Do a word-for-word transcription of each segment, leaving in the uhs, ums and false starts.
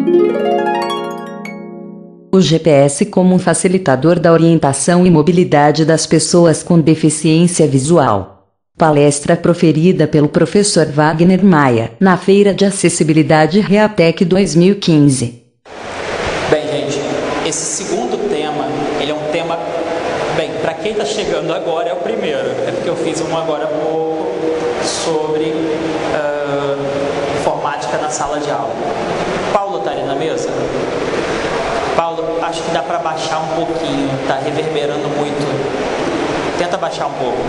O G P S como um facilitador da orientação e mobilidade das pessoas com deficiência visual. Palestra proferida pelo professor Wagner Maia, na Feira de Acessibilidade Reatec dois mil e quinze. Bem, gente, esse segundo tema, ele é um tema... Bem, para quem está chegando agora é o primeiro, é porque eu fiz um agora há pouco sobre uh, informática na sala de aula. Paulo está ali na mesa? Paulo, acho que dá para baixar um pouquinho, está reverberando muito. Tenta baixar um pouco.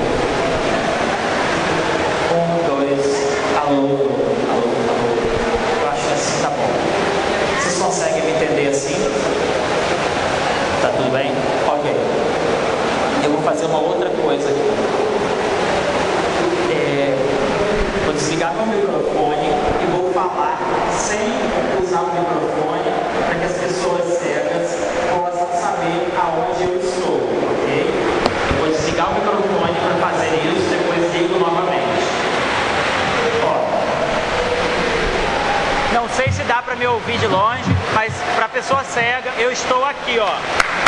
Um, dois, alô, alô, alô. Eu acho que assim tá bom. Vocês conseguem me entender assim? Tá tudo bem? Ok. Eu vou fazer uma outra coisa aqui. É, vou desligar meu microfone e vou falar sem usar o microfone para que as pessoas cegas possam saber aonde eu estou, ok? Eu vou desligar o microfone para fazer isso, depois ligo novamente. Ó. Não sei se dá para me ouvir de longe, mas para a pessoa cega, eu estou aqui, ó.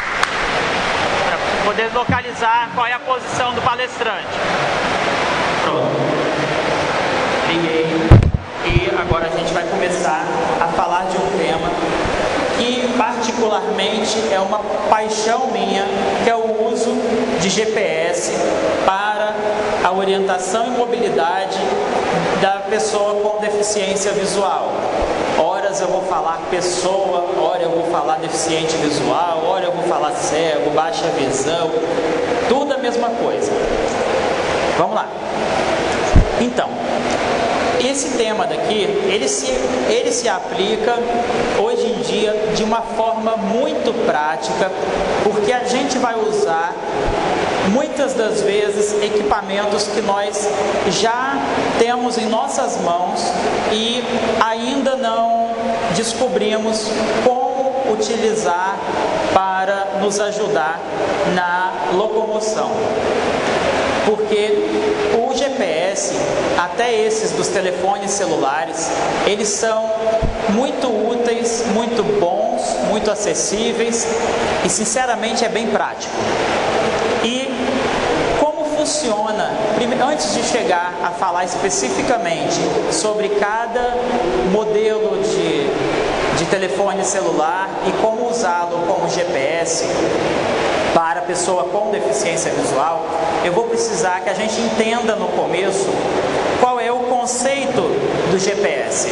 Poder localizar qual é a posição do palestrante. Pronto. Liguei. E agora a gente vai começar a falar de um tema que particularmente é uma paixão minha, que é o uso de G P S para a orientação e mobilidade da pessoa com deficiência visual. Horas eu vou falar pessoa, hora eu vou falar deficiente visual, hora eu vou falar cego, baixa visão, tudo a mesma coisa. Vamos lá. Então, esse tema daqui, ele se, ele se aplica hoje em dia de uma forma muito prática, porque a gente vai usar muitas das vezes equipamentos que nós já temos em nossas mãos e ainda não descobrimos como utilizar para nos ajudar na locomoção. Porque o G P S, até esses dos telefones celulares, eles são muito úteis, muito bons, muito acessíveis e sinceramente é bem prático. E como funciona, antes de chegar a falar especificamente sobre cada modelo de, de telefone celular e como usá-lo como G P S para a pessoa com deficiência visual, eu vou precisar que a gente entenda no começo qual é o conceito do G P S.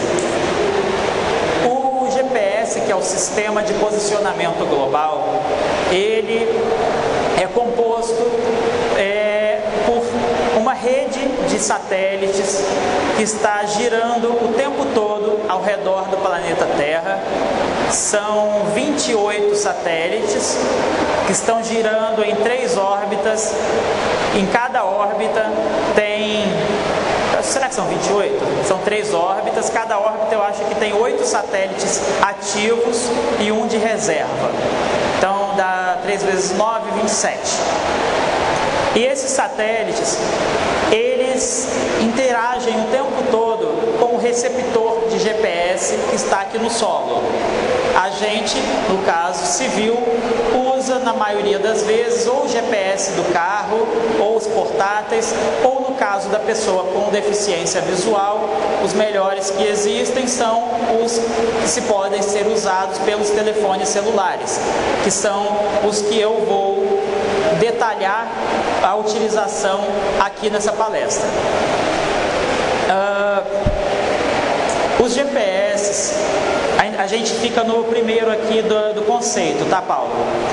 O G P S, que é o Sistema de Posicionamento Global, ele é composto é, por uma rede de satélites que está girando o tempo todo ao redor do planeta Terra. São vinte e oito satélites que estão girando em três órbitas. Em cada órbita tem... Será que são vinte e oito? São três órbitas. Cada órbita eu acho que tem oito satélites ativos e um de reserva. Então dá três vezes nove, vinte e sete. E esses satélites, eles interagem o tempo todo com o receptor de G P S que está aqui no solo. A gente, no caso civil, usa na maioria das vezes ou o G P S do carro, ou os portáteis, ou no caso da pessoa com deficiência visual, os melhores que existem são os que se podem ser usados pelos telefones celulares, que são os que eu vou detalhar a utilização aqui nessa palestra. Uh, os G P S, a, a gente fica no primeiro aqui do, do conceito, tá, Paulo?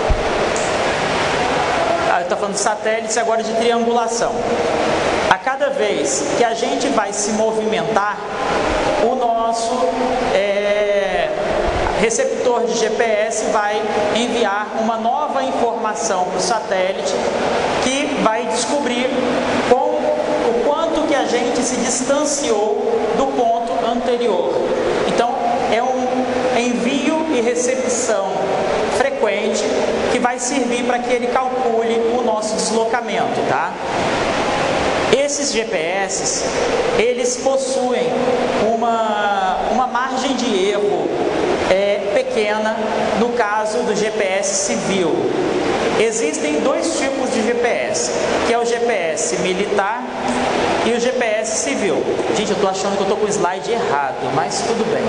Ah, eu estou falando de satélites e agora de triangulação. A cada vez que a gente vai se movimentar, o nosso é, receptor de G P S vai enviar uma nova informação para o satélite que vai descobrir com, o quanto que a gente se distanciou do ponto anterior. Então, é um envio e recepção frequente que vai servir para que ele calcule o nosso deslocamento, tá? Esses G P S, eles possuem uma, uma margem de erro é, pequena no caso do G P S civil. Existem dois tipos de G P S, que é o G P S militar e o G P S civil. Gente, eu estou achando que eu estou com o slide errado, mas tudo bem.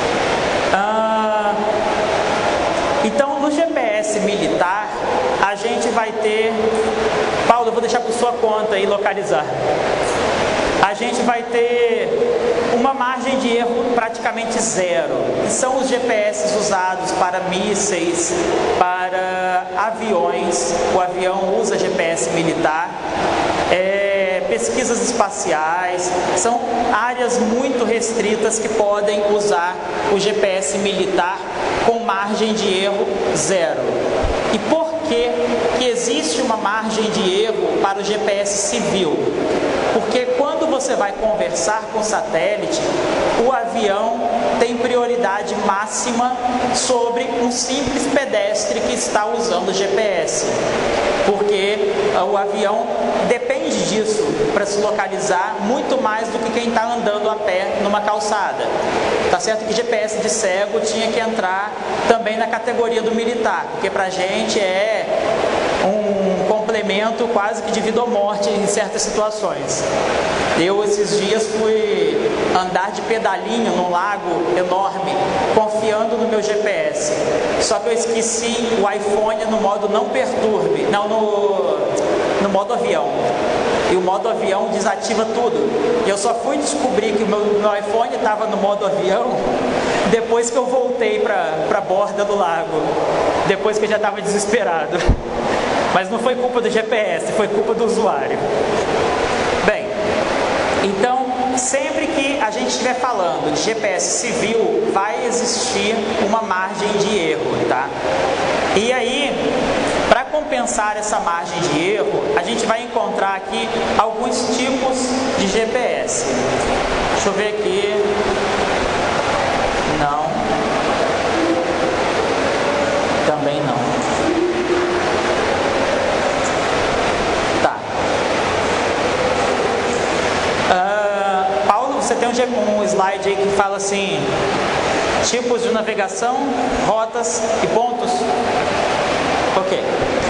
Ah, então, no G P S militar, a gente vai ter... Paulo, eu vou deixar por sua conta aí localizar. A gente vai ter uma margem de erro praticamente zero. E são os G P S usados para mísseis, para aviões. O avião usa G P S militar. É, pesquisas espaciais. São áreas muito restritas que podem usar o G P S militar com margem de erro zero. E por que que existe uma margem de erro para o G P S civil? Porque quando você vai conversar com o satélite, o avião tem prioridade máxima sobre um simples pedestre que está usando o G P S. Porque o avião depende disso para se localizar muito mais do que quem está andando a pé numa calçada. Tá certo que G P S de cego tinha que entrar também na categoria do militar, porque para a gente é um complemento quase que de vida ou morte em certas situações. Eu esses dias fui andar de pedalinho num lago enorme, confiando no meu G P S. Só que eu esqueci o iPhone no modo não perturbe, não no, no modo avião. E o modo avião desativa tudo. E eu só fui descobrir que o meu, meu iPhone estava no modo avião depois que eu voltei para a borda do lago. Depois que eu já estava desesperado. Mas não foi culpa do G P S, foi culpa do usuário. Bem, então, sempre que a gente estiver falando de G P S civil, vai existir uma margem de erro, tá? E aí, para compensar essa margem de erro, a gente vai encontrar aqui alguns tipos de G P S. Deixa eu ver aqui. Não. Também não. Tá. Uh, Paulo, você tem um, um slide aí que fala assim: tipos de navegação, rotas e pontos? Ok.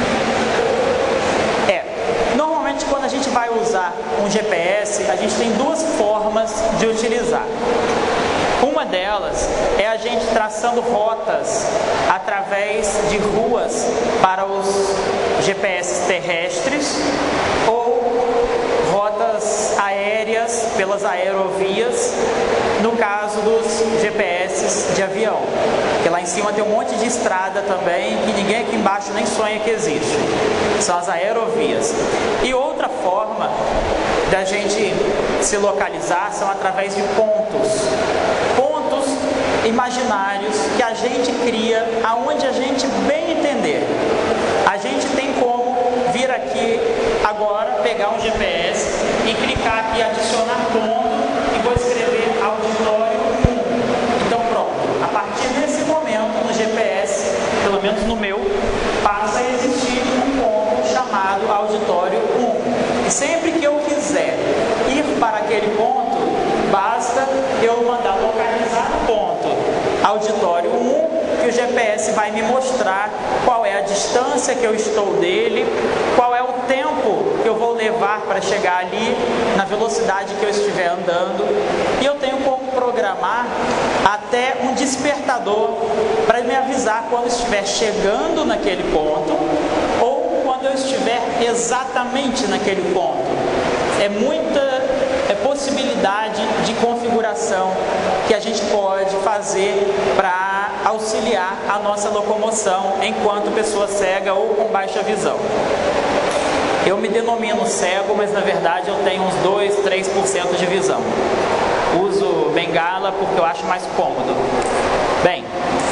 É, normalmente quando a gente vai usar um G P S, a gente tem duas formas de utilizar. Uma delas é a gente traçando rotas através de ruas para os G P S terrestres ou rotas aéreas pelas aerovias, no caso dos G P S de avião. Porque lá em cima tem um monte de estrada também que ninguém aqui embaixo nem sonha que existe. São as aerovias. E outra forma da gente se localizar são através de pontos. Pontos imaginários que a gente cria aonde a gente bem entender. A gente tem como vir aqui agora, pegar um G P S e clicar aqui em adicionar ponto e vou escrever auditório um. Então pronto, a partir desse momento no G P S, pelo menos no meu, passa a existir um ponto chamado auditório um. E sempre que eu quiser ir para aquele ponto, basta eu mandar localizar o ponto auditório um, que o G P S vai me mostrar qual é a distância que eu estou dele, qual é o tempo que eu vou levar para chegar ali, na velocidade que eu estiver andando, e eu tenho como programar até um despertador para me avisar quando estiver chegando naquele ponto ou quando eu estiver exatamente naquele ponto. É muita é possibilidade de configuração que a gente pode fazer para auxiliar a nossa locomoção enquanto pessoa cega ou com baixa visão. Eu me denomino cego, mas na verdade eu tenho uns dois, três por cento de visão. Uso bengala porque eu acho mais cômodo. Bem,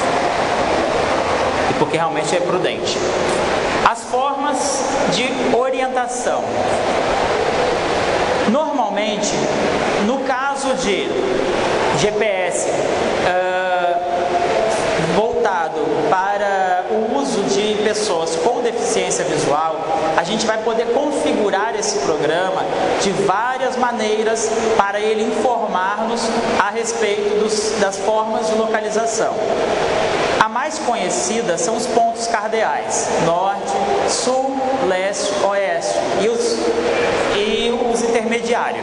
e porque realmente é prudente. As formas de orientação. Normalmente, no caso de G P S uh, voltado para o uso de pessoas com deficiência visual, a gente vai poder configurar esse programa de várias maneiras para ele informar-nos a respeito dos, das formas de localização. A mais mais conhecidas são os pontos cardeais: norte, sul, leste, oeste e os, e os intermediários.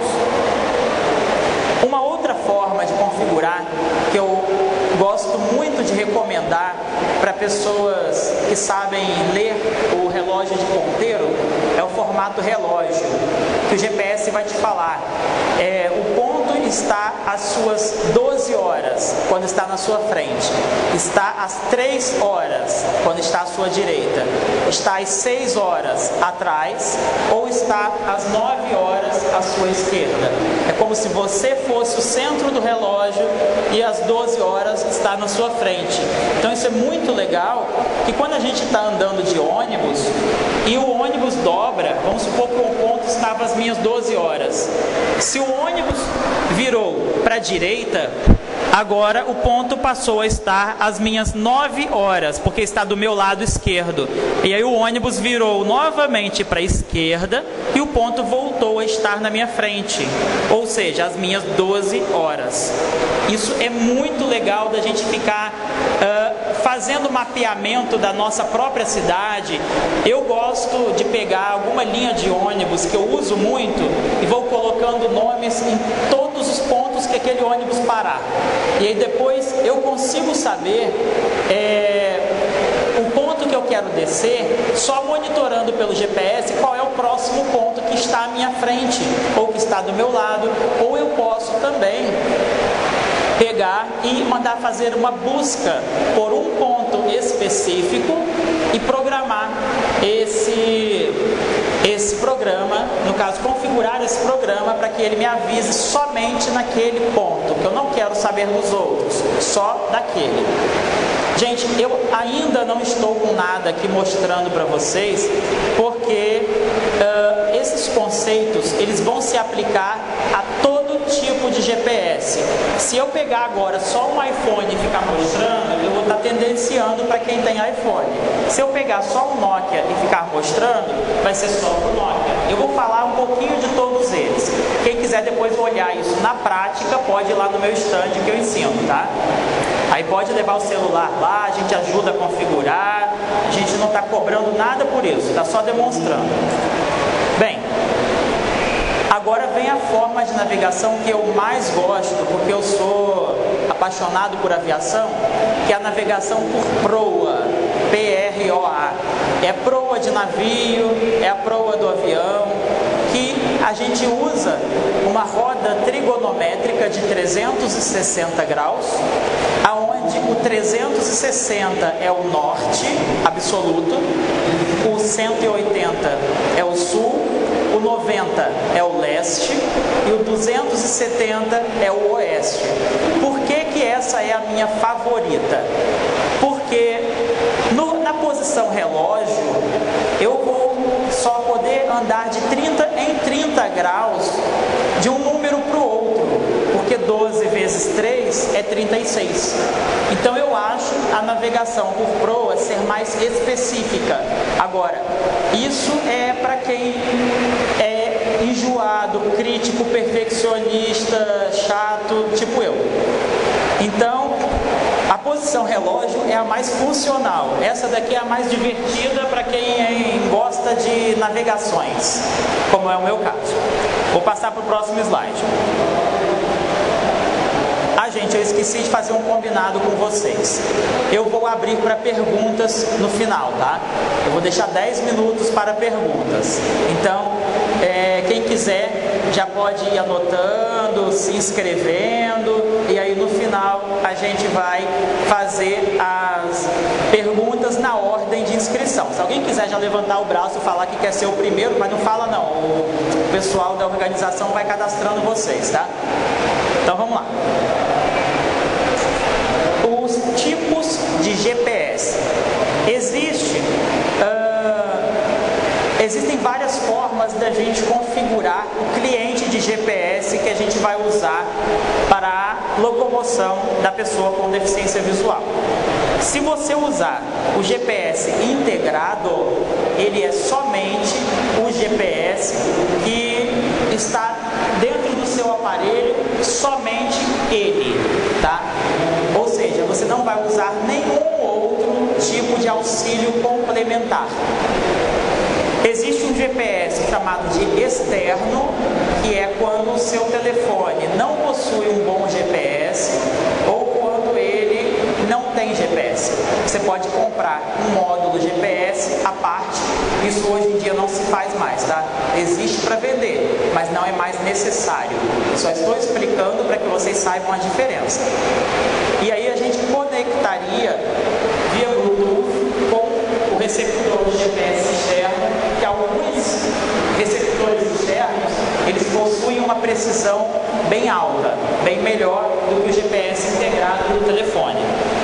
Uma outra forma de configurar que eu gosto muito de recomendar para pessoas que sabem ler o relógio de ponteiro é o formato relógio, que o G P S vai te falar. É, o ponto está às suas doze horas, quando está na sua frente. Está às três horas, quando está à sua direita. Está às seis horas atrás, ou está às nove horas à sua esquerda. É como se você fosse o centro do relógio e às doze horas está na sua frente. Então isso é muito legal, que quando a gente está andando de ônibus e o ônibus dobra, vamos supor que o ponto estava às minhas doze horas. Se o ônibus virou para a direita, agora o ponto passou a estar às minhas nove horas, porque está do meu lado esquerdo. E aí o ônibus virou novamente para a esquerda e o ponto voltou a estar na minha frente, ou seja, às minhas doze horas. Isso é muito legal da gente ficar uh, fazendo mapeamento da nossa própria cidade. Eu gosto de pegar alguma linha de ônibus que eu uso muito e vou colocando nomes em todos os pontos que aquele ônibus parar. E aí depois eu consigo saber é, o ponto que eu quero descer, só monitorando pelo G P S qual é o próximo ponto que está à minha frente, ou que está do meu lado, ou eu posso também pegar e mandar fazer uma busca por um ponto específico e programar esse, esse programa, no caso, configurar esse programa para que ele me avise somente naquele ponto, que eu não quero saber dos outros, só daquele. Gente, eu ainda não estou com nada aqui mostrando para vocês, porque uh, esses conceitos, eles vão se aplicar a todo tipo de G P S. Se eu pegar agora só um iPhone e ficar mostrando, eu vou estar tendenciando para quem tem iPhone. Se eu pegar só um Nokia e ficar mostrando, vai ser só o Nokia. Eu vou falar um pouquinho de todos eles. Quem quiser depois olhar isso na prática, pode ir lá no meu stand que eu ensino, tá? Aí pode levar o celular lá, a gente ajuda a configurar, a gente não está cobrando nada por isso, está só demonstrando. Bem, agora vem a forma de navegação que eu mais gosto, porque eu sou apaixonado por aviação, que é a navegação por proa, P R O A. É proa de navio, é a proa do avião, que a gente usa uma roda trigonométrica de trezentos e sessenta graus, aonde o trezentos e sessenta é o norte absoluto, o cento e oitenta é o sul, o noventa é o leste e o duzentos e setenta é o oeste. Por que que essa é a minha favorita? Porque no, na posição relógio eu vou só poder andar de trinta em trinta graus de um número para o outro, porque doze vezes três é trinta e seis. Então eu acho a navegação por proa ser mais específica. Agora, isso é para quem é enjoado, crítico, perfeccionista, chato, tipo eu. Então, a posição relógio é a mais funcional. Essa daqui é a mais divertida para quem gosta de navegações, como é o meu caso. Vou passar para o próximo slide. Ah, gente, eu esqueci de fazer um combinado com vocês. Eu vou abrir para perguntas no final, tá? Eu vou deixar dez minutos para perguntas. Então, é, quem quiser já pode ir anotando, se inscrevendo, e aí no final a gente vai fazer as perguntas na ordem de inscrição. Se alguém quiser já levantar o braço e falar que quer ser o primeiro, mas não fala não, o pessoal da organização vai cadastrando vocês, tá? Então vamos lá. Os tipos de G P S. Existe, uh, existem várias formas da gente configurar o cliente de G P S que a gente vai usar para a locomoção da pessoa com deficiência visual. Se você usar o G P S integrado, ele é somente o G P S que está dentro do seu aparelho, somente ele, tá? Ou seja, você não vai usar nenhum outro tipo de auxílio complementar. Existe um G P S chamado de externo, que é quando o seu telefone não possui um bom G P S ou quando ele não tem G P S. Você pode comprar um módulo G P S à parte. Isso hoje em dia não se faz mais, tá? Existe para vender, mas não é mais necessário. Só estou explicando para que vocês saibam a diferença. E aí a gente conectaria via Bluetooth com o receptor de G P S externo, que alguns receptores externos, eles possuem uma precisão bem alta, bem melhor do que o G P S integrado no telefone.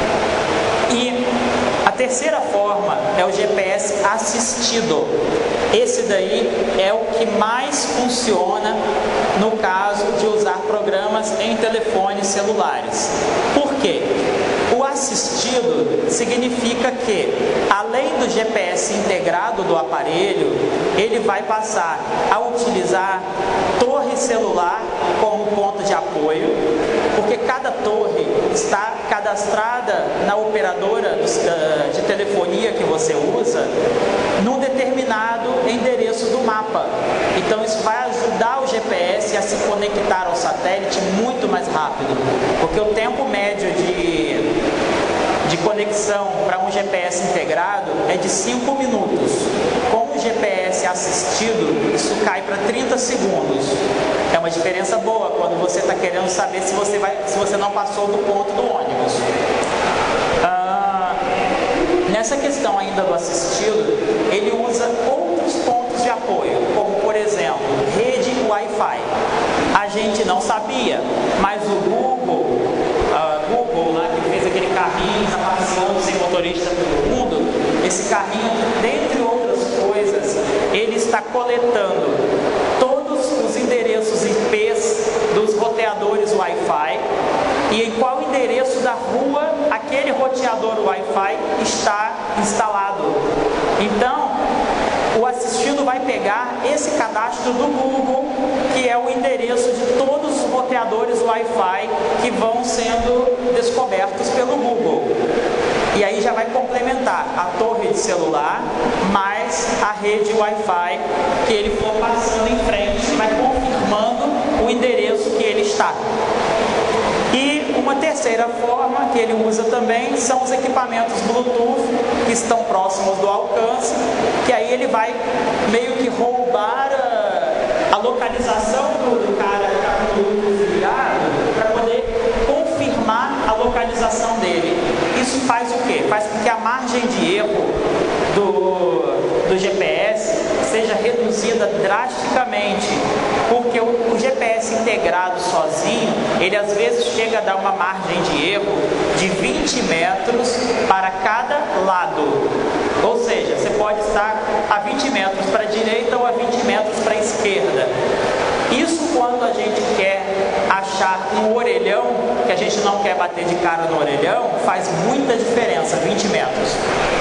E a terceira forma é o G P S assistido. Esse daí é o que mais funciona no caso de usar programas em telefones celulares. Por quê? O assistido significa que, além do G P S integrado do aparelho, ele vai passar a utilizar torre celular como ponto de apoio, porque cada torre está cadastrada na operadora de telefonia que você usa num determinado endereço do mapa. Então isso vai ajudar o G P S a se conectar ao satélite muito mais rápido, porque o tempo médio de de conexão para um G P S integrado é de cinco minutos. Com o G P S assistido, isso cai para trinta segundos. É uma diferença boa quando você está querendo saber se você, vai, se você não passou do ponto do ônibus. Ah, nessa questão ainda do assistido, ele usa outros pontos de apoio, como por exemplo, rede Wi-Fi. A gente não sabia, mas o Google, uh, Google lá que fez aquele carrinho, está passeando sem motorista pelo mundo, esse carrinho, dentre outras coisas, ele está coletando todos os endereços I Ps dos roteadores Wi-Fi e em qual endereço da rua aquele roteador Wi-Fi está instalado. Então, o assistido vai pegar esse cadastro do Google, que é o endereço de todos os roteadores Wi-Fi que vão sendo descobertos pelo Google. E aí já vai complementar a torre de celular mais a rede Wi-Fi que ele for passando em frente, vai confirmando o endereço que ele está. E uma terceira forma que ele usa também são os equipamentos Bluetooth que estão próximos do alcance, que aí ele vai meio que roubar a, a localização do, do cara que está com o Bluetooth ligado para poder confirmar a localização dele. Isso faz o quê? Faz com que a margem de erro do, do G P S seja reduzida drasticamente, porque o, o G P S integrado sozinho, ele às vezes chega a dar uma margem de erro de vinte metros para cada lado. Ou seja, você pode estar a vinte metros para a direita ou a vinte metros para a esquerda. Isso quando a gente quer achar um orelhão, que a gente não quer bater de cara no orelhão, faz muita diferença, vinte metros.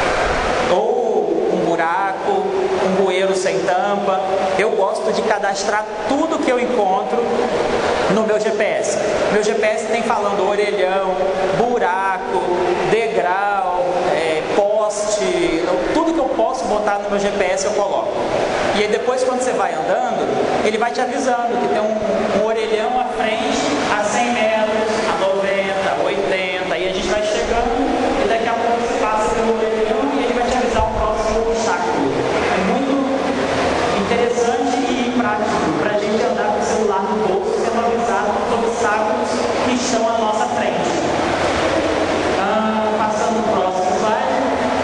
Ou um buraco, um bueiro sem tampa. Eu gosto de cadastrar tudo que eu encontro no meu G P S. Meu G P S tem falando orelhão, buraco, degrau, é, poste, tudo que eu posso botar no meu G P S eu coloco. E aí depois quando você vai andando, ele vai te avisando que tem um, um orelhão à frente a cem metros, a noventa, a oitenta, e a gente vai chegando e daqui a pouco você passa pelo orelhão e ele vai te avisar o próximo obstáculo. É muito interessante e prático para a gente andar com o celular no bolso sendo avisado dos obstáculos que estão à nossa frente. Ah, passando o próximo slide.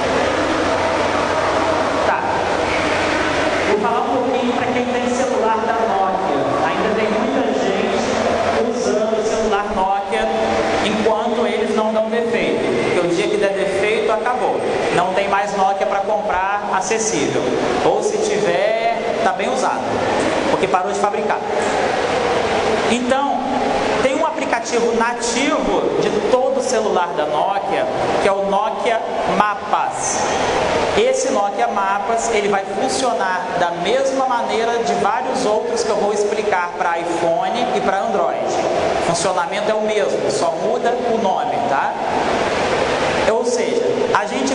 Tá. Vou falar um pouquinho para quem tem celular da Nokia. Ainda tem muita gente usando o celular Nokia enquanto eles não dão defeito. Porque o dia que der defeito, acabou. Não tem mais Nokia para comprar acessível. Ou se tiver, está bem usado, porque parou de fabricar. Então, tem um aplicativo nativo de todo o celular da Nokia, que é o Nokia Mapas. Esse Nokia Mapas, ele vai funcionar da mesma maneira de vários outros que eu vou explicar para iPhone e para Android. O funcionamento é o mesmo, só muda o nome, tá? Ou seja, a gente vai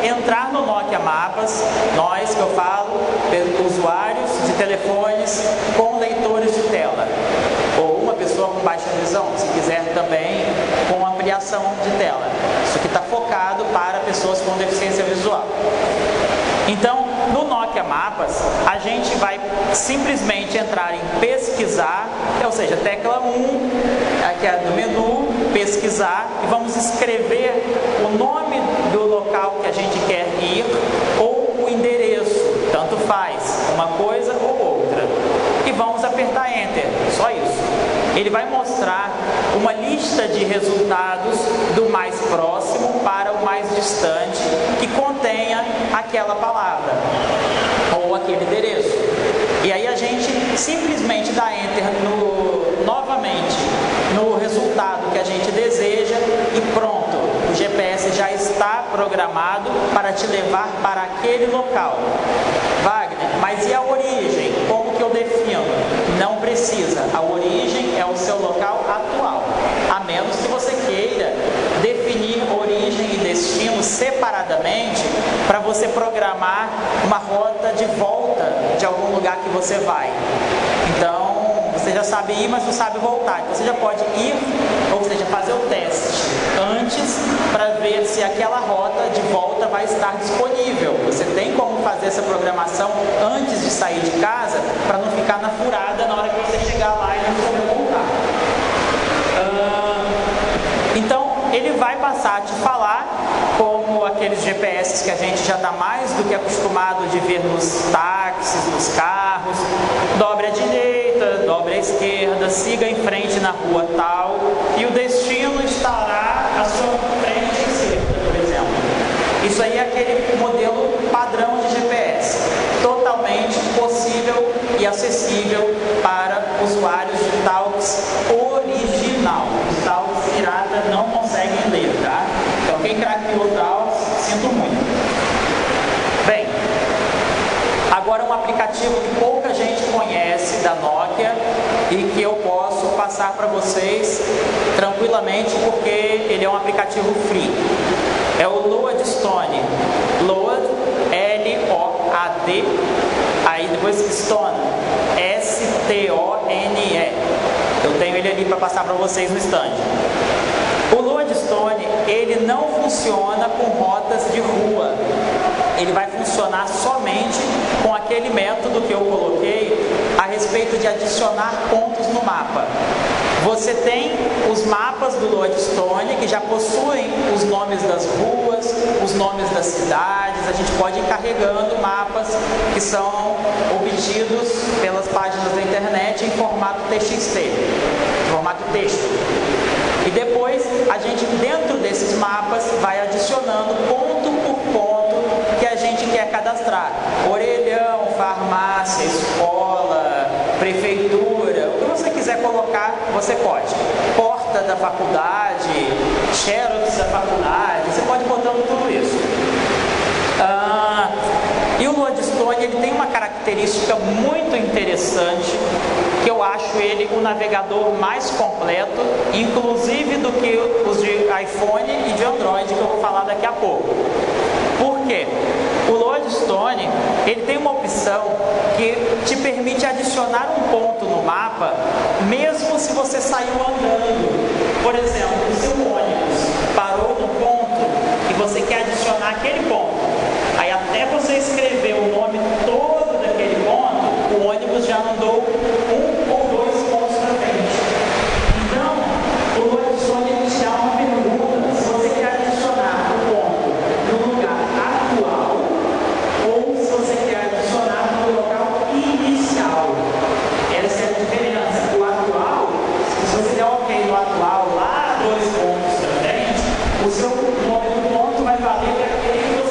entrar no Nokia Mapas, nós que eu falo, usuários de telefones com leitores de tela, ou uma pessoa com baixa visão, se quiser também com ampliação de tela. Isso aqui está focado para pessoas com deficiência visual. Então, no Nokia Mapas, a gente vai simplesmente entrar em pesquisar, ou seja, tecla um, aqui é do menu, pesquisar, e vamos escrever o nome do local que a gente quer ir, ou o endereço, tanto faz, uma coisa ou outra. E vamos apertar Enter, só isso. Ele vai mostrar uma lista de resultados do mais próximo para o mais distante que contenha aquela palavra ou aquele endereço. E aí a gente simplesmente dá Enter no, novamente no resultado que a gente deseja e pronto, o G P S já está programado para te levar para aquele local. Wagner, mas e a origem? Como que eu defino? Não precisa, a origem é o seu local atual, a menos que você queira definir origem e destino separadamente para você programar uma rota de volta de algum lugar que você vai. Então, você já sabe ir, mas não sabe voltar. Então, você já pode ir, ou seja, fazer o teste antes para ver se aquela rota de volta vai estar disponível. Você tem como fazer essa programação antes de sair de casa para não ficar na furada na hora que você chegar lá e não souber voltar. Uh, então, ele vai passar a te falar como aqueles G P S que a gente já está mais do que acostumado de ver nos táxis, nos carros. Dobre à direita, dobre à esquerda, siga em frente na rua tal e o destino estará à sua frente esquerda, por exemplo. Isso aí é aquele modelo padrão de G P S, totalmente possível e acessível para usuários de Talks original. Os Talks pirata não conseguem ler, tá? Então quem craqueou Talks, sinto muito. Bem, agora um aplicativo que pouca gente conhece da Nokia e que eu posso passar para vocês tranquilamente porque ele é um aplicativo free. É o Loadstone. Load, L O A D, aí depois Stone, S T O N E. Eu tenho ele ali para passar para vocês no stand. O Loadstone, ele não funciona com rotas de rua. Ele vai funcionar somente com aquele método que eu coloquei a respeito de adicionar pontos no mapa. Você tem os mapas do Loadstone que já possuem os nomes das ruas, os nomes das cidades. A gente pode ir carregando mapas que são obtidos pelas páginas da internet em formato T X T, formato texto. E depois a gente, dentro desses mapas, vai adicionando ponto por ponto que a gente quer cadastrar. Orelhão, farmácia, escola, prefeitura, o que você quiser colocar, você pode. Porta da faculdade, xerox da faculdade, você pode botando tudo isso. Ah, e o Loadstone, ele tem uma característica muito interessante, que eu acho ele o navegador mais completo, inclusive do que os de iPhone e de Android, que eu vou falar daqui a pouco. Por quê? O Loadstone, ele tem uma opção que te permite adicionar um ponto no mapa, mesmo se você saiu andando. Por exemplo, o seu ônibus parou no ponto e você quer adicionar aquele ponto. Aí até você escrever o nome todo daquele ponto, o ônibus já andou um ou dois pontos para frente. Então, o Loadstone te dá uma pergunta se você quer adicionar o ponto no lugar atual ou se você quer adicionar no local inicial. Essa é a diferença. O atual, se você der ok no atual, lá dois pontos para frente, o seu nome do ponto vai valer para aquele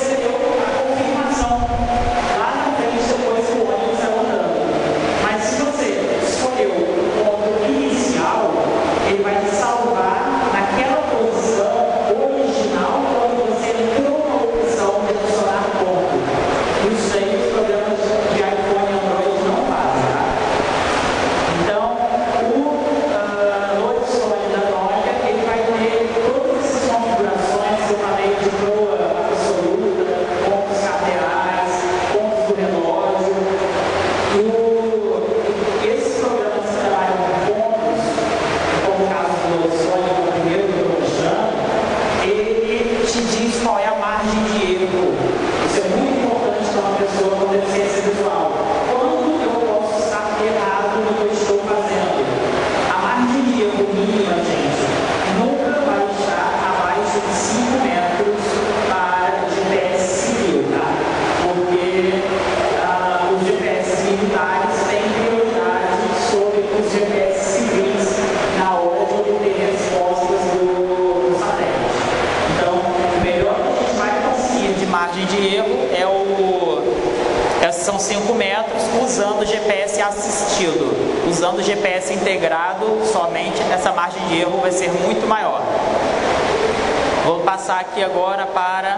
te diz qual é a margem de erro. Isso é muito importante para uma pessoa com deficiência visual. Quando eu posso estar errado no que eu estou fazendo? A margem de erro mínima, gente, nunca vai estar abaixo de cinco metros para G P S civil, tá? Porque ah, os G P S militares têm prioridade sobre os G P S civis na hora de obter respostas do, do satélite. Então, o melhor que a gente vai conseguir de margem de erro é o, é, são cinco metros usando G P S assistido. Usando G P S integrado somente, essa margem de erro vai ser muito maior. Vou passar aqui agora para,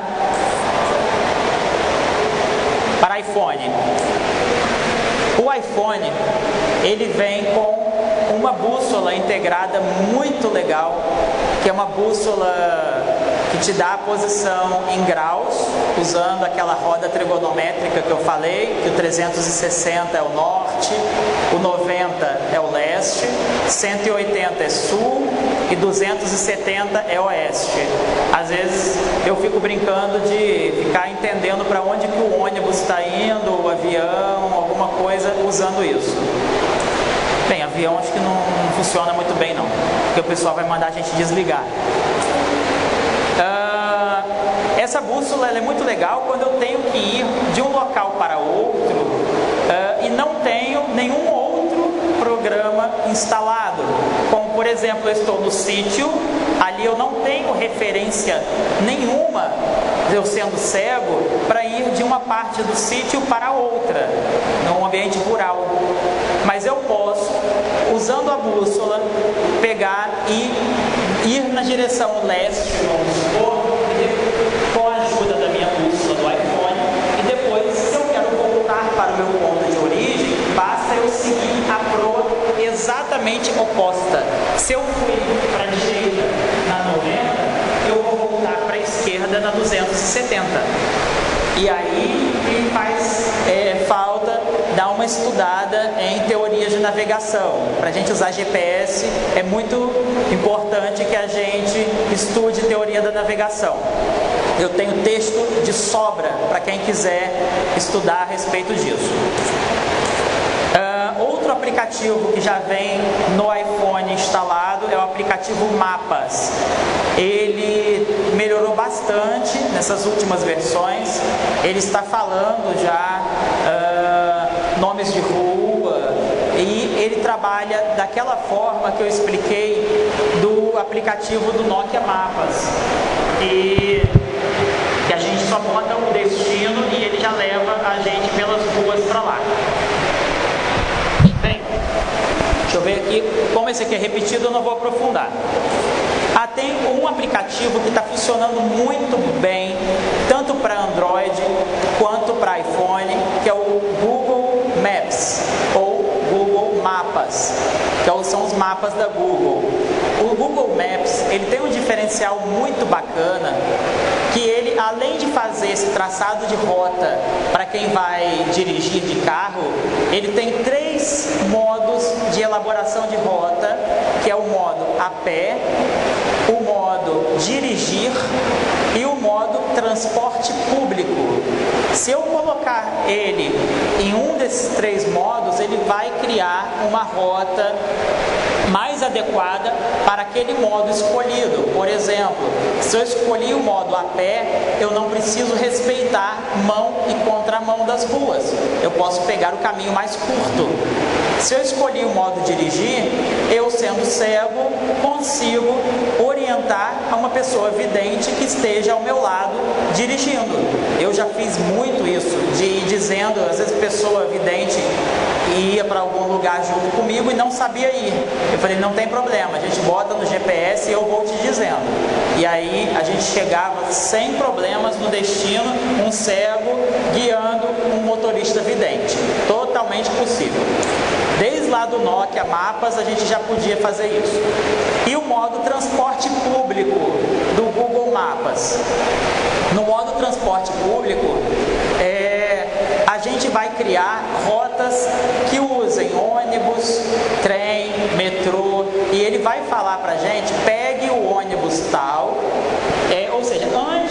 para iPhone. O iPhone, ele vem com uma bússola integrada muito legal, que é uma bússola que te dá a posição em graus, usando aquela roda trigonométrica que eu falei, que o trezentos e sessenta é o norte, o noventa é o leste, cento e oitenta é sul e duzentos e setenta é oeste. Às vezes eu fico brincando de ficar entendendo para onde que o ônibus está indo, o avião, alguma coisa usando isso. Bem, avião acho que não, não funciona muito bem não, porque o pessoal vai mandar a gente desligar. Uh, essa bússola ela é muito legal quando eu tenho que ir de um local para outro uh, e não tenho nenhum outro programa instalado. Como, por exemplo, eu estou no sítio, ali eu não tenho referência nenhuma, eu sendo cego, para ir de uma parte do sítio para outra, num ambiente rural. Mas eu posso, usando a bússola, pegar e ir na direção leste, vamos supor, com a ajuda da minha bússola do iPhone, e depois, se eu quero voltar para o meu ponto de origem, basta eu seguir a proa exatamente oposta. Se eu fui para a direita na noventa, eu vou voltar para a esquerda na duzentos e setenta. E aí me faz é, falta dar uma estudada em teorias de navegação. Para a gente usar G P S é muito importante que a gente estude teoria da navegação. Eu tenho texto de sobra para quem quiser estudar a respeito disso. Uh, outro aplicativo que já vem no iPhone instalado é o aplicativo Mapas. Ele melhorou bastante nessas últimas versões. Ele está falando já uh, nomes de rua e ele trabalha daquela forma que eu expliquei do aplicativo do Nokia Mapas. E que a gente só bota o destino e ele já leva a gente pelas ruas para lá. Bem, deixa eu ver aqui, como esse aqui é repetido eu não vou aprofundar. Ah, tem um aplicativo que está funcionando muito bem, tanto para Android quanto para iPhone, que é o Google Maps, ou Google Mapas, que são os mapas da Google. O Google Maps, ele tem um diferencial muito bacana, que ele, além de fazer esse traçado de rota para quem vai dirigir de carro, ele tem três modos de elaboração de rota, que é o modo a pé, o modo dirigir e o modo transporte público. Se eu colocar ele em um desses três modos, ele vai criar uma rota mais adequada para aquele modo escolhido. Por exemplo, se eu escolhi o modo a pé, eu não preciso respeitar mão e contramão das ruas. Eu posso pegar o caminho mais curto. Se eu escolhi o modo dirigir, eu sendo cego, consigo orientar a uma pessoa vidente que esteja ao meu lado dirigindo. Eu já fiz muito isso, de ir dizendo, às vezes pessoa vidente ia para algum lugar junto comigo e não sabia ir. Eu falei, não tem problema, a gente bota no G P S e eu vou te dizendo. E aí a gente chegava sem problemas no destino, um cego guiando um motorista vidente. Totalmente possível. Desde lá do Nokia Mapas a gente já podia fazer isso. E o modo transporte público do Google Mapas. No modo transporte público, é, a gente vai criar rotas que usem ônibus, trem, metrô, e ele vai falar pra gente, pegue o ônibus tal, é, ou seja, antes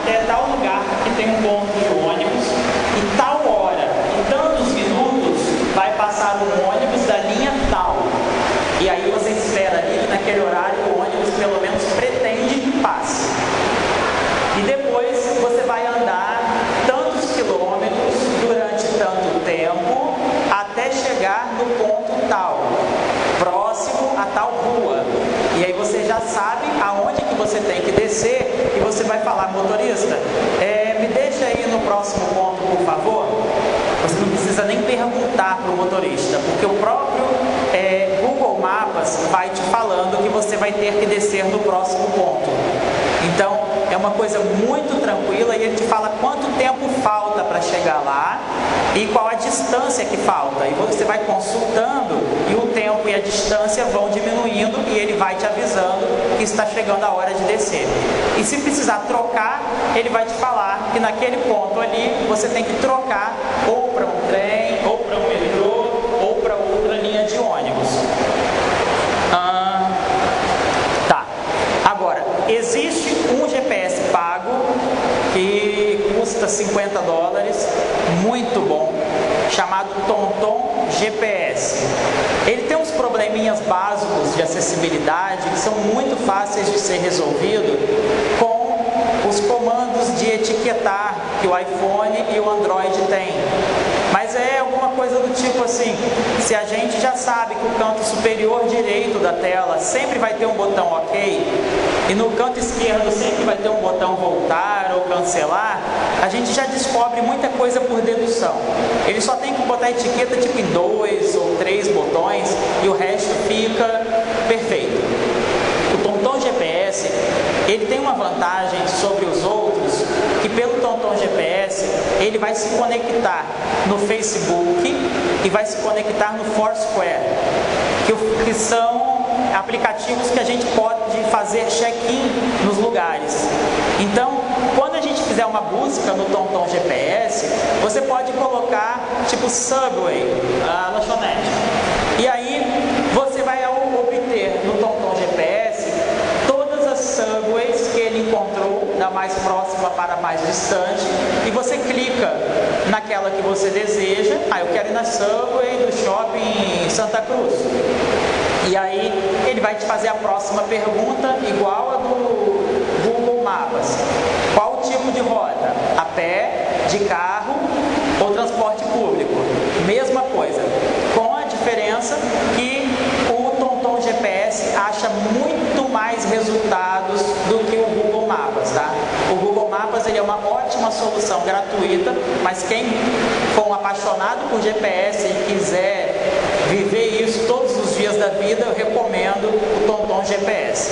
até tal lugar que tem um ponto de ônibus e tal hora, em tantos minutos, vai passar um ônibus da linha tal. E aí você espera ali que naquele horário o ônibus pelo menos pretende que passe. E depois você vai andar tantos quilômetros durante tanto tempo até chegar no ponto tal, próximo a tal rua. E aí você já sabe aonde que você tem que descer e você vai falar: motorista, é, me deixa aí no próximo ponto, por favor. Você não precisa nem perguntar para o motorista, porque o próprio é, Google Maps vai te falando que você vai ter que descer no próximo ponto. Então, é uma coisa muito tranquila e ele te fala quanto tempo falta para chegar lá e qual a distância que falta. E você vai consultando e o tempo e a distância vão diminuindo e ele vai te avisando que está chegando a hora de descer. E se precisar trocar, ele vai te falar que naquele ponto ali você tem que trocar ou para um trem, ou para um metrô, ou para outra linha de ônibus. Ah, tá. Agora, existe um G P S pago que custa cinquenta dólares, muito bom, chamado TomTom G P S. Ele tem uns probleminhas básicos de acessibilidade que são muito fáceis de ser resolvidos com os comandos de etiquetar que o iPhone e o Android têm. Mas é alguma coisa do tipo assim: se a gente já sabe que o canto superior direito da tela sempre vai ter um botão OK e no canto esquerdo sempre vai ter um botão voltar ou cancelar, a gente já descobre muita coisa por dedução. Ele só tem que botar a etiqueta tipo em dois ou três botões e o resto fica perfeito. O TomTom G P S, ele tem uma vantagem sobre os outros, que pelo TomTom G P S, ele vai se conectar no Facebook e vai se conectar no Foursquare, que, que são aplicativos que a gente pode fazer check-in nos lugares. Então, quando a gente fizer uma busca no TomTom G P S, você pode colocar tipo Subway, a lanchonete. E aí, você vai obter no TomTom G P S todas as Subways que ele encontrou, da mais próxima para a mais distante, e você clica naquela que você deseja. Ah, eu quero ir na Subway do shopping Santa Cruz. E aí ele vai te fazer a próxima pergunta, igual a do Google Maps. Qual tipo de rota? A pé, de carro ou transporte público? Mesma coisa, com a diferença que o TomTom G P S acha muito mais resultados do que o Google Maps, tá? O Google Maps ele é uma ótima solução gratuita, mas quem for um apaixonado por G P S e quiser viver isso todos os dias da vida, eu recomendo o TomTom G P S.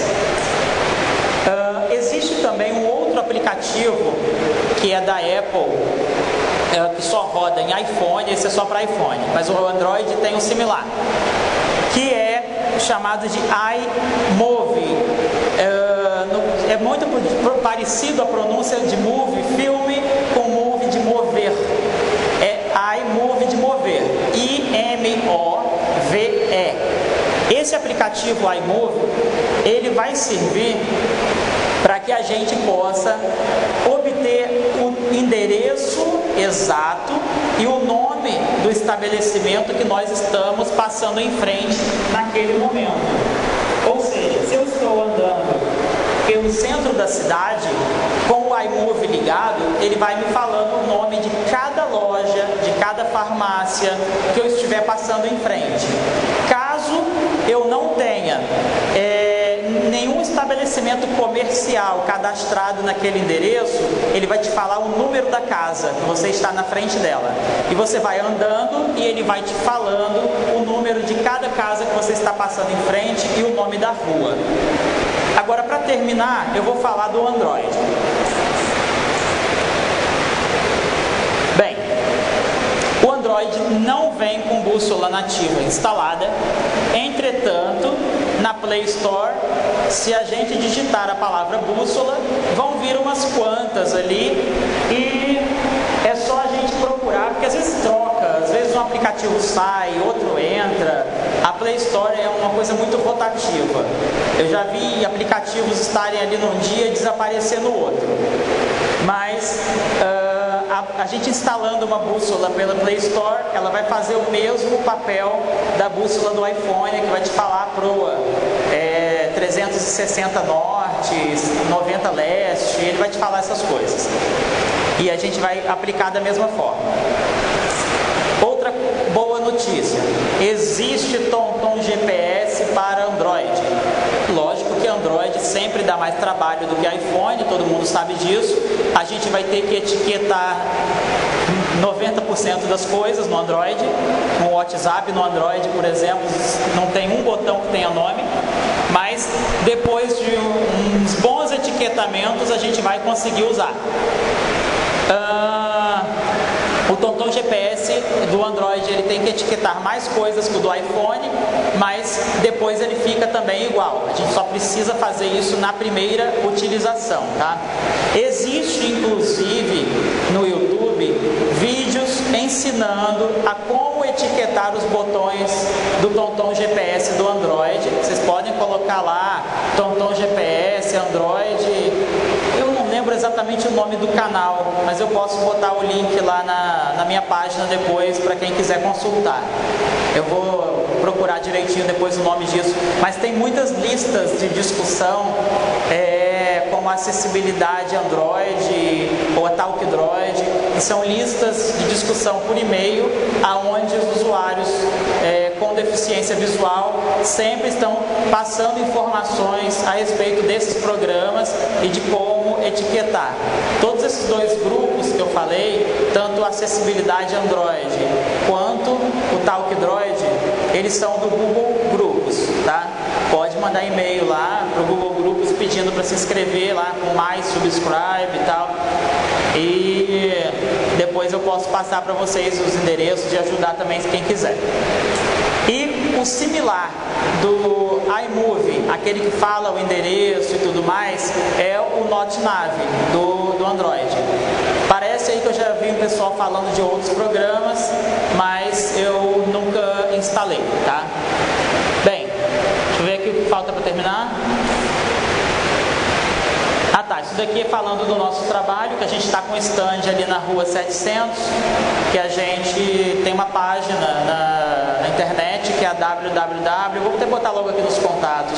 Uh, existe também um outro aplicativo que é da Apple, uh, que só roda em iPhone, esse é só para iPhone, mas o Android tem um similar, que é chamado de iMovie. Uh, no, é muito parecido a pronúncia de movie, filme, com move de mover. É iMovie de mover, I M O V E. Esse aplicativo iMovie, ele vai servir para que a gente possa obter o endereço exato e o nome do estabelecimento que nós estamos passando em frente naquele momento. Ou seja, se eu estou andando pelo centro da cidade, com o iMovie ligado, ele vai me falando o nome de cada loja, de cada farmácia que eu estiver passando em frente. Caso eu não tenha é, nenhum estabelecimento comercial cadastrado naquele endereço, ele vai te falar o número da casa que você está na frente dela. E você vai andando e ele vai te falando o número de cada casa que você está passando em frente e o nome da rua. Agora, para terminar, eu vou falar do Android. Bem, o Android não vem com bússola nativa instalada. Entretanto, na Play Store, se a gente digitar a palavra bússola, vão vir umas quantas ali e é só a gente procurar, porque às vezes troca, às vezes um aplicativo sai, outro entra. A Play Store é uma coisa muito rotativa. Eu já vi aplicativos estarem ali num dia e desaparecer no outro. a, a gente instalando uma bússola pela Play Store, ela vai fazer o mesmo papel da bússola do iPhone, que vai te falar proa, é, trezentos e sessenta norte, noventa leste, ele vai te falar essas coisas. E a gente vai aplicar da mesma forma. Outra boa notícia, existe TomTom G P S para Android. Lógico que Android sempre dá mais trabalho do que iPhone, todo mundo sabe disso. A gente vai ter que etiquetar noventa por cento das coisas no Android. No WhatsApp, no Android, por exemplo, não tem um botão que tenha nome. Mas depois de uns bons etiquetamentos, a gente vai conseguir usar. Ah... O TomTom G P S do Android ele tem que etiquetar mais coisas que o do iPhone, mas depois ele fica também igual. A gente só precisa fazer isso na primeira utilização, tá? Existe inclusive no YouTube vídeos ensinando a como etiquetar os botões do TomTom G P S do Android. Vocês podem colocar lá TomTom G P S Android. Eu não lembro exatamente o nome do canal, mas eu posso botar o link lá na, na minha página depois para quem quiser consultar. Eu vou procurar direitinho depois o nome disso, mas tem muitas listas de discussão, é, como acessibilidade Android ou a Talkdroid, que são listas de discussão por e-mail, aonde os usuários é, com deficiência visual sempre estão passando informações a respeito desses programas e de como etiquetar. Todos esses dois grupos que eu falei, tanto a acessibilidade Android quanto o Talkdroid, eles são do Google Grupos, tá? Pode mandar e-mail lá para o Google Grupos pedindo para se inscrever lá com mais subscribe e tal. E depois eu posso passar para vocês os endereços de ajudar também quem quiser. E o similar do iMovie, aquele que fala o endereço e tudo mais, é o NotNav do, do Android. Parece aí que eu já vi o pessoal falando de outros programas, mas eu nunca instalei, tá? Bem, deixa eu ver aqui o que falta para terminar. Ah tá, isso daqui é falando do nosso trabalho, que a gente está com um stand ali na rua setecentos, que a gente tem uma página na, na internet, que é a w w w, vou até botar logo aqui nos contatos.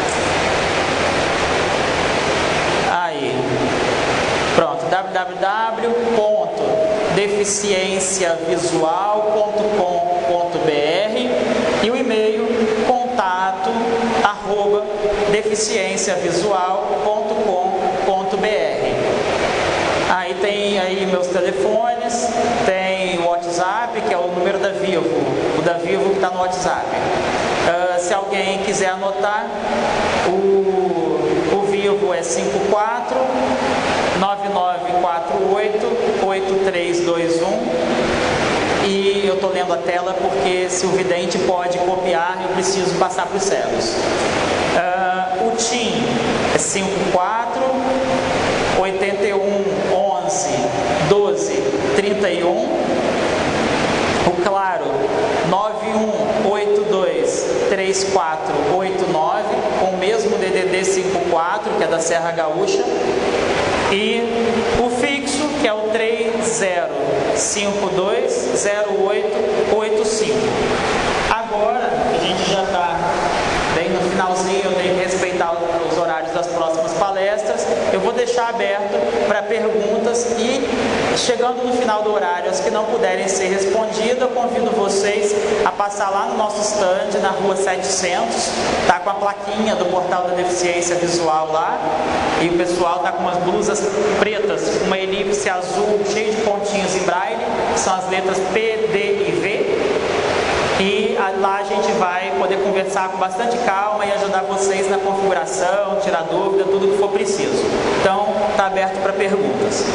Aí, pronto, w w w ponto deficiência visual ponto com ponto b r e o e-mail contato arroba deficiência visual ponto com ponto b r. Aí tem aí meus telefones, tem o WhatsApp, que é o número da Vivo, o da Vivo que está no WhatsApp. Uh, se alguém quiser anotar, o, o Vivo é cinco quatro nove nove quatro oito oito três dois um. E eu estou lendo a tela porque se o vidente pode copiar, eu preciso passar para os cegos. Uh, o T I M é cinco quatro oito um onze doze trinta e um. O Claro nove um oito dois três quatro oito nove, com o mesmo D D D cinquenta e quatro, que é da Serra Gaúcha. E o fixo, que é o três zero cinco dois zero oito oito cinco. Agora, a gente já está bem no finalzinho, eu tenho que respeitar os horários das próximas palestras. Eu vou deixar aberto para perguntas e, chegando no final do horário, as que não puderem ser respondidas, eu convido vocês a passar lá no nosso stand, na rua setecentos, tá com a plaquinha do Portal da Deficiência Visual lá, e o pessoal tá com umas blusas pretas, uma elipse azul cheia de pontinhos em braille, que são as letras P, D e V. E lá a gente vai poder conversar com bastante calma e ajudar vocês na configuração, tirar dúvida, tudo que for preciso. Então, está aberto para perguntas.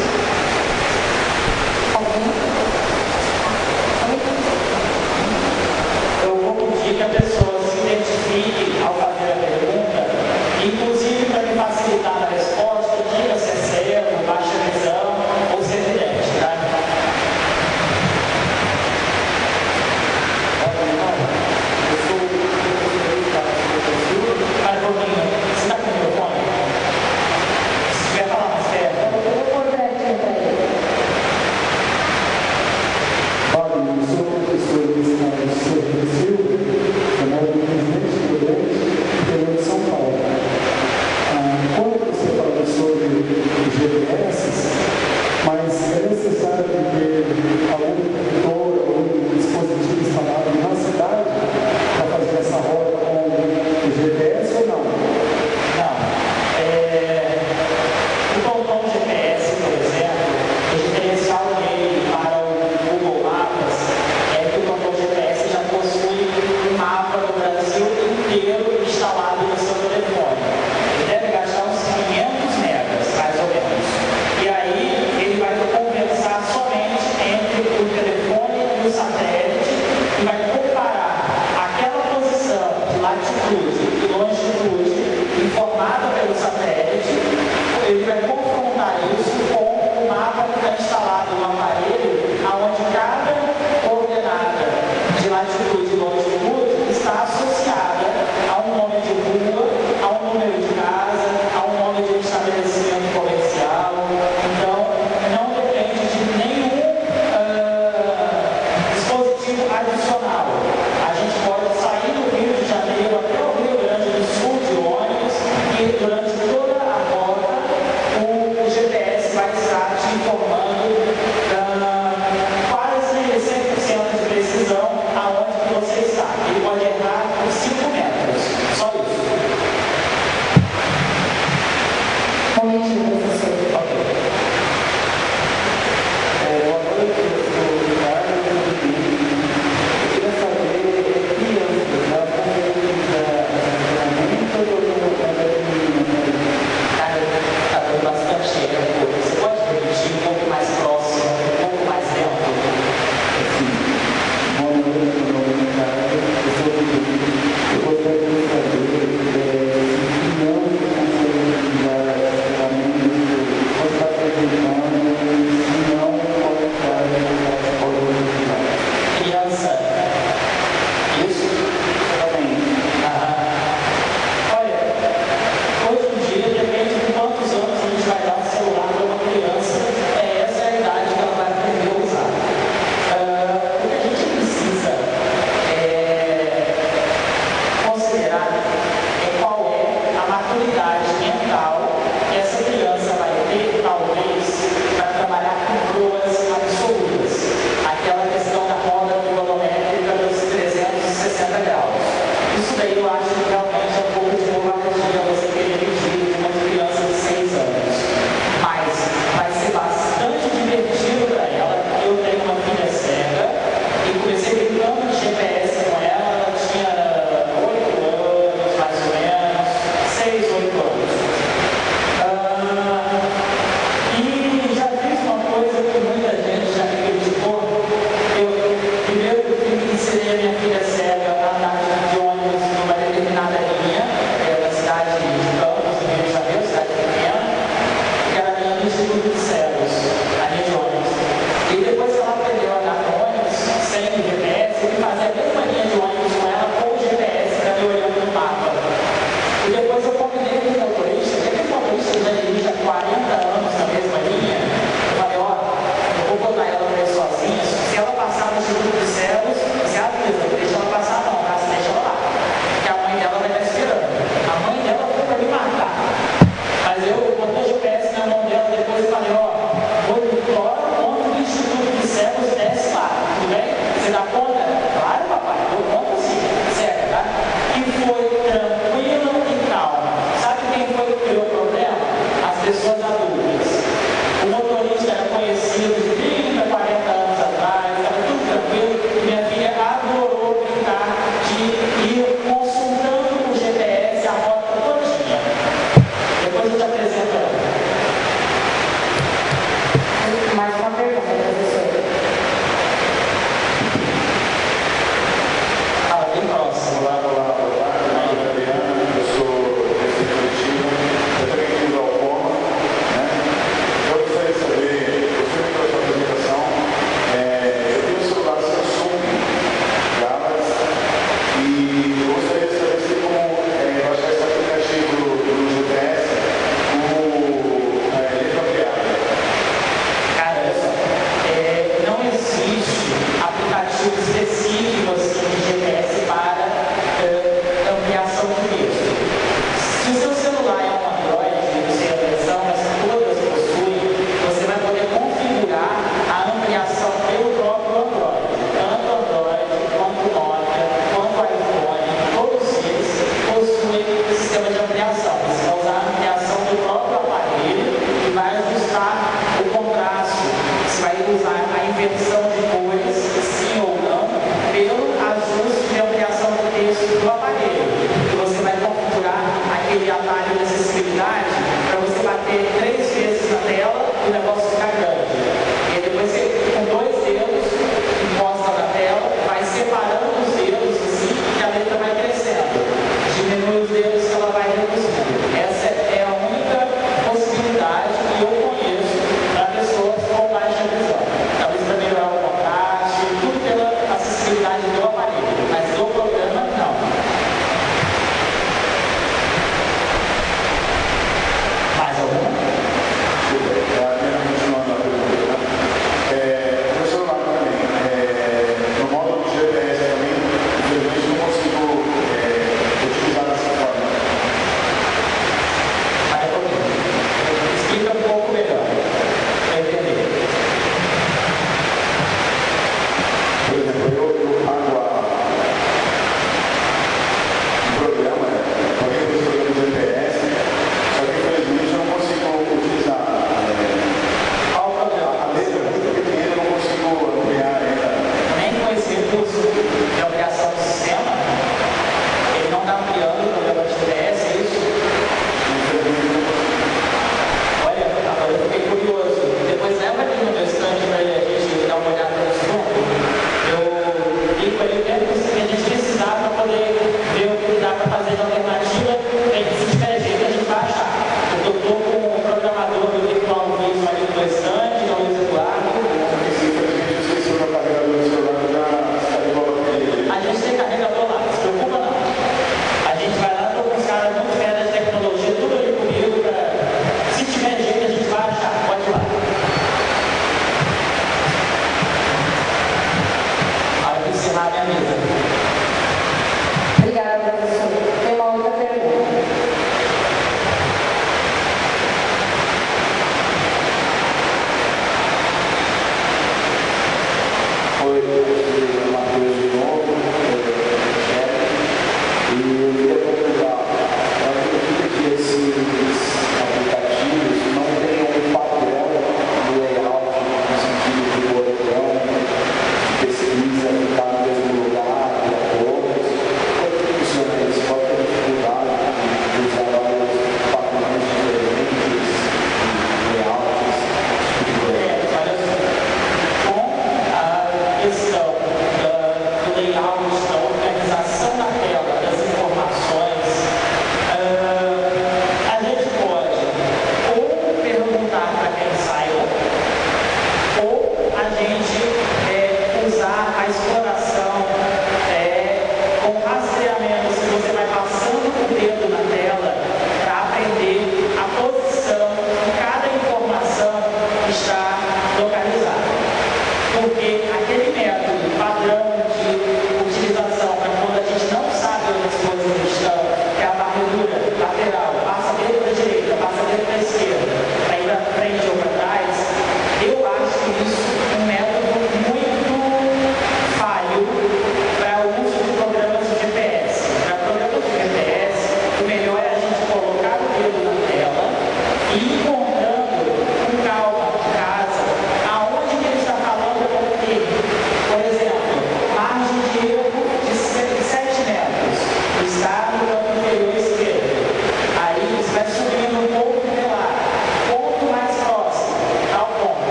Eu vou pedir que a pessoa se identifique ao fazer a pergunta, inclusive para me facilitar na resposta, diga se é cego, baixa visão ou se é evidente, tá? Você está com o microfone? Se estiver falando mais perto.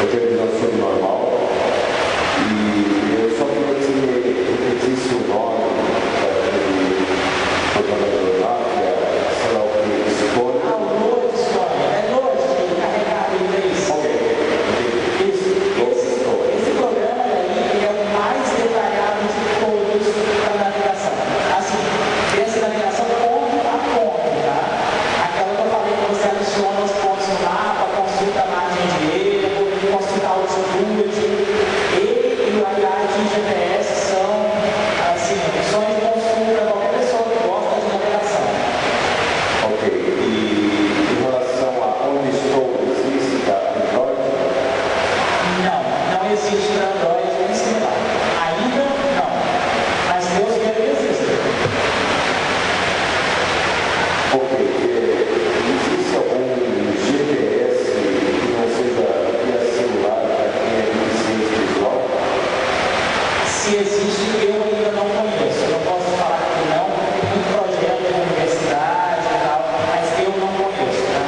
Eu tenho visão subnormal e eu só queria que você repetisse o nome daquele programador lá, que é, sei lá o que, Discord. Ah, o Load Store. É Load, carregado em inglês. Ok, Isso. Esse, esse programa daí ele é o mais detalhado de todos da navegação. Assim, essa navegação ponto a ponto, tá? Aquela que eu falei que você adiciona os pontos no mapa, consulta a margem de erro, consulta a altitude. Ele e o aliás de G P S são, assim, opções de consulta para qualquer pessoa que gosta de navegação. ok. E em relação a onde estou, existe para Android? Não, não existe para Android nem similar. Ainda não. Mas Deus quer que exista. Ok. eh, Existe algum G P S que não seja via celular para quem é deficiente visual? Se existe, eu ainda não conheço. Eu posso falar que não, porque tem muito projeto de universidade e tal, mas eu não conheço, tá?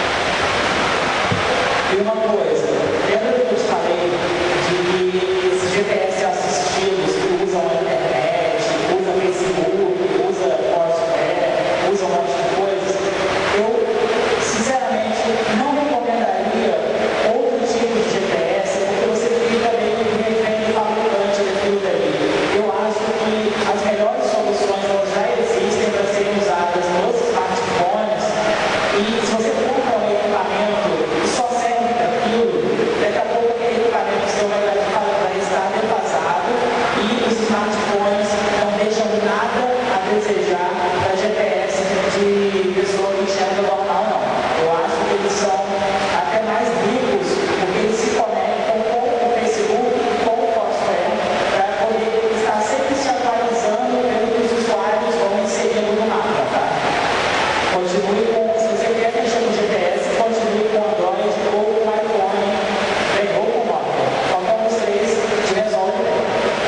E uma coisa, lembra que eu te falei de que esses G P S assistidos que usam a internet, usam Facebook, usam Foursquare, usam um monte de coisas, eu, sinceramente, não recomendaria outro tipo de G P S, porque você fica meio que refém do fabricante daquilo dali. Eu acho que as melhores soluções elas já existem para serem usadas nos smartphones e se você compra um equipamento que só serve para aquilo, daqui a pouco aquele equipamento seu vai vai estar defasado e os smartphones não deixam nada a desejar para G P S de pessoa que enxerga normal, não. Eu acho que eles são até mais ricos porque eles se conectam com o Facebook e com o Foursquare para poder estar sempre se atualizando pelo que os usuários vão inserindo no mapa, tá? Continue com, se você quer mexer no G P S, continue com Android ou com iPhone, bem, ou com Nokia. Qualquer um dos três te resolve bem.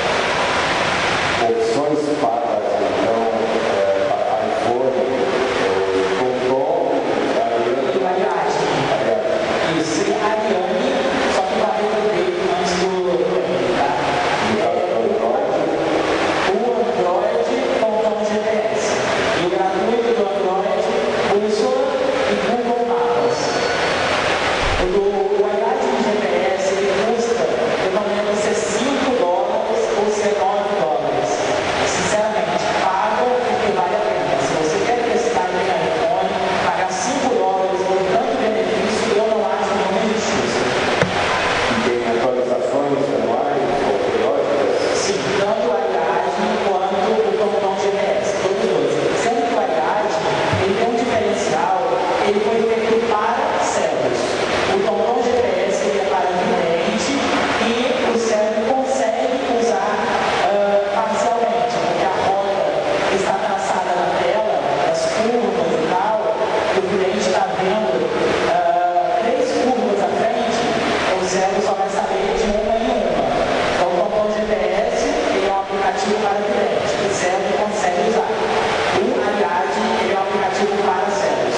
Opções pagas, então, eh, para iPhone, eh, Control, E o Ariane, Ariadne, Ariane. isso, e Ariane, só que vai resolver antes do do M, tá? No caso do Android, O Android com o G P S. E o gratuito do Android, Bússola e Google Maps. O do o Ariadne G P S ele custa, eu não lembro se é cinco dólares ou se é nove dólares. Sinceramente, paga porque vale a pena. Se você quer testar em iPhone, pagar cinco dólares por tanto benefício, eu não acho nenhuma injustiça. que tem atualizações anuais ou periódicas. Sim, tanto o Ariadne quanto o TomTom G P S, todos os dois. Sendo que o Ariadne, ele tem um diferencial, ele foi feito para cegos. O TomTom G P S ele é para vidente e o cego consegue usar ah, parcialmente, porque a rota está traçada na tela, as curvas e tal, e o vidente está vendo ah, três curvas à frente, o cego só vai saber de uma em uma. Então, o TomTom G P S ele é um aplicativo para vidente, o cego consegue usar. O Ariadne ele é um aplicativo para cegos.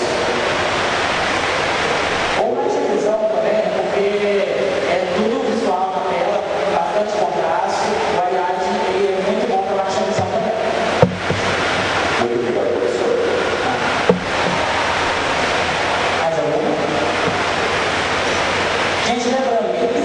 Ou baixa visão também, porque é tudo visual na tela, bastante contraste. O Ariadne ele é muito bom para baixa visão também. Muito obrigado, professor. Mais alguma? Gente, lembrando que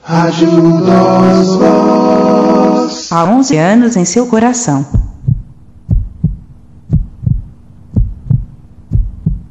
Rádio Dos Vós. Há onze anos em seu coração.